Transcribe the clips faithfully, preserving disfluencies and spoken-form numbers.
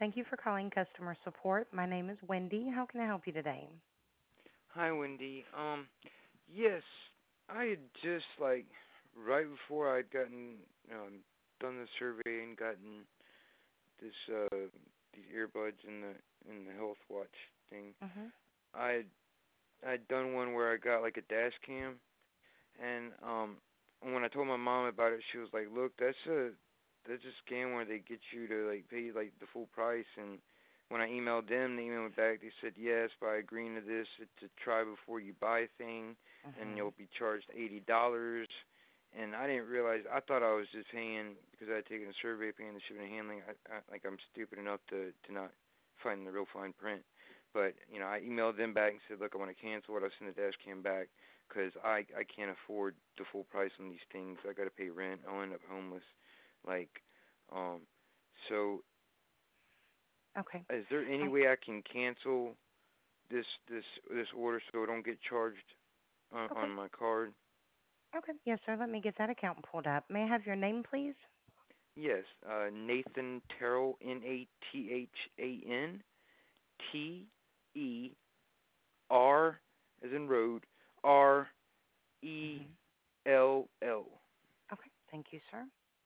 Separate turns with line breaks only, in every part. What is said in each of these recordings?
Thank you for calling customer support. My name is Wendy. How can I help you today?
Hi, Wendy. Um, yes, I had just like right before I'd gotten um done the survey and gotten this uh these earbuds in the in the health watch thing.
Mhm.
I I'd done one where I got like a dash cam, and um when I told my mom about it, she was like, "Look, that's a that's a scam where they get you to like pay like the full price." And when I emailed them, they emailed me back. They said, "Yes, by agreeing to this, it's a try before you buy thing, and
Mhm.
you'll be charged eighty dollars." And I didn't realize. I thought I was just paying because I had taken a survey, paying the shipping and handling. I, I, like I'm stupid enough to to not find the real fine print. But you know, I emailed them back and said, "Look, I want to cancel it. I sent the dash cam back because I I can't afford the full price on these things. I got to pay rent. I'll end up homeless." Like, um, so
Okay.
is there any
I
way I can cancel this this this order so I don't get charged on, on
okay.
my card?
Okay. Yes, sir. Let me get that account pulled up. May I have your name, please?
Yes, uh, Nathan Terrell, N A T H A N T E R as in road, R E
Mhm.
L L.
Okay. Thank you, sir.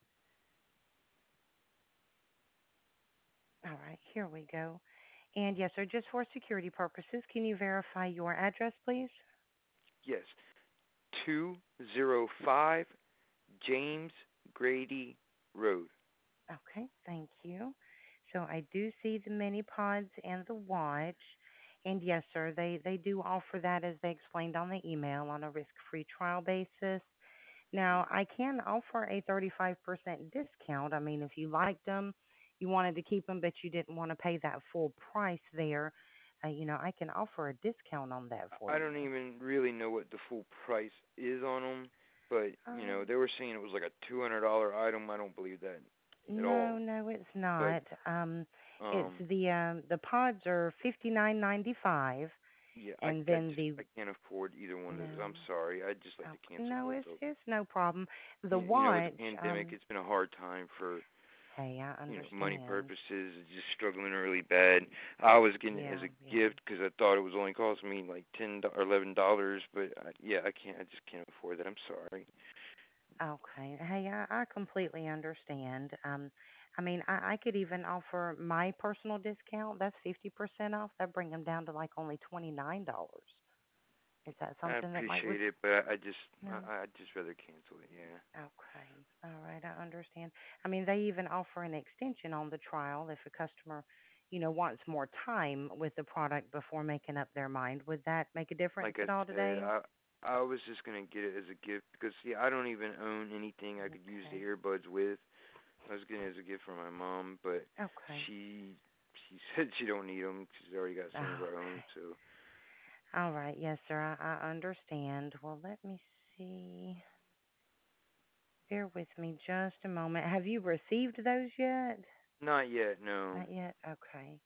All right. Here we go. And yes, sir. Just for security purposes, can you verify your address, please?
Yes, two zero five James Grady Road.
Okay. Thank you. So I do see the mini pods and the watch. And yes, sir, they, they do offer that as they explained on the email on a risk-free trial basis. Now, I can offer a thirty-five percent discount. I mean, if you liked them, you wanted to keep them, but you didn't want to pay that full price there, uh, you know, I can offer a discount on that for
I
you.
don't even really know what the full price is on them, but you know
Um,
they were saying it was like a two hundred dollar item. I don't believe that at
no,
all.
no, it's
But
not. Um, it's
um,
the um, the pods are fifty-nine ninety-five,
yeah, I
and
I
then
just
the
I can't afford either one of
no,
those. I'm sorry. I'd just like
oh,
to cancel
no,
both
it's
of them.
it's no problem. The
You, you know, with the
watch,
pandemic,
um,
it's been a hard time for
hey, I
you know money
understand.
purposes. Just struggling really bad. I was getting it as
Yeah,
a
yeah.
gift because I thought it was only costing me like ten or eleven dollars, but I, yeah, I can't. I just can't afford that. I'm sorry.
Okay. Hey, I, I completely understand. Um, I mean, I, I could even offer my personal discount. That's fifty percent off. That bring them down to like only twenty-nine dollars. Is that
I
something that might work?
appreciate it, but I, I just
No.
I, I'd just rather cancel it. Yeah.
Okay. All right. I understand. I mean, they even offer an extension on the trial if a customer, you know, wants more time with the product before making up their mind. Would that make a difference
Like I
at all
said,
today?
I I was just gonna get it as a gift because see, I don't even own anything I could use the
Okay.
earbuds with. I was getting it as a gift for my mom, but
Okay.
she she said she don't need them. She's already got some of her own.
Okay.
So
All right. Yes, sir. I, I understand. Well, let me see. Bear with me just a moment. Have you received those yet?
not yet, no.
Not yet? Okay.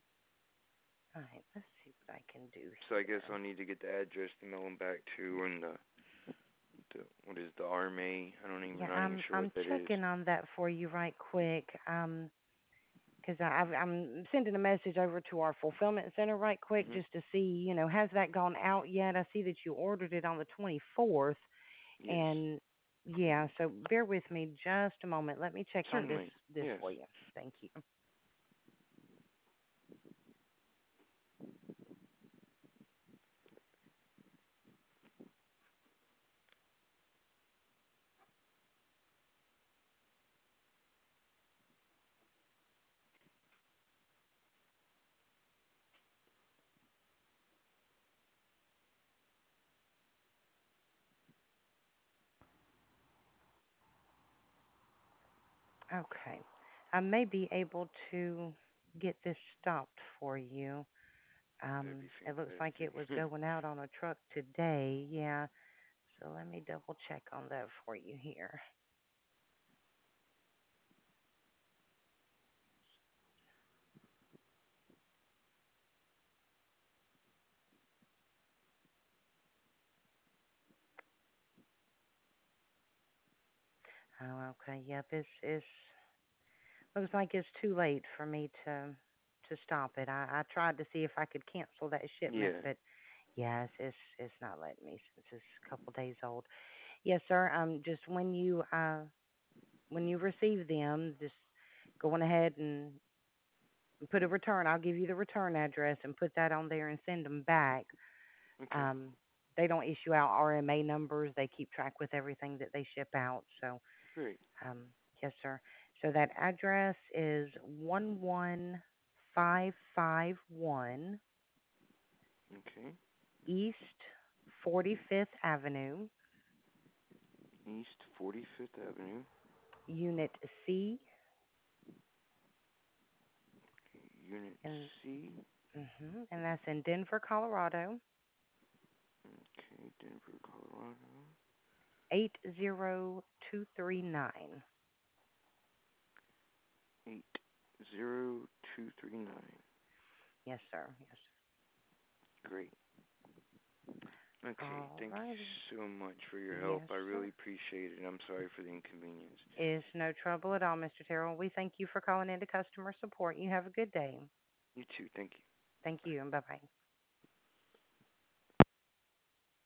All right. Let's see what I can do
So I guess
here.
I'll need to get the address to mail them back to and the the what is the R M A? I don't even
Yeah,
not even
I'm
sure what
I'm
that is.
checking on that for you right quick. Um, because I've I'm sending a message over to our fulfillment center right quick
Mhm.
just to see, you know, has that gone out yet? I see that you ordered it on the twenty-fourth,
Yes.
and yeah, so bear with me just a moment. Let me check on this
Certainly.
this
Yes.
for you. Thank you. Okay. I may be able to get this stopped for you.
That'd
Um,
be
it looks like it was
fantastic.
going out on a truck today. Yeah. So let me double check on that for you here. Oh, okay. Yep, it's it's Looks like it's too late for me to to stop it. I, I tried to see if I could cancel that shipment,
Yeah.
but yes, it's it's not letting me since it's a couple days old. Yes, sir. Um, just when you uh when you receive them, just go on ahead and put a return. I'll give you the return address and put that on there and send them back.
Okay.
Um, they don't issue out R M A numbers. They keep track with everything that they ship out. So,
Great.
um, yes, sir. So that address is one one five five one
Okay.
East forty-fifth Avenue,
East forty-fifth Avenue,
Unit C,
Unit
and
C.
hmm and that's in Denver, Colorado,
Okay, Denver, Colorado.
eight zero two three nine.
Eight zero two three nine.
Yes, sir. Yes.
Great. Okay,
All
thank you
righty.
so much for your help.
Yes,
I
sir.
really appreciate it. I'm sorry for the inconvenience.
It's no trouble at all, Mister Terrell. We thank you for calling into customer support. You have a good day.
You too. Thank you.
Thank
Bye.
you, and bye bye.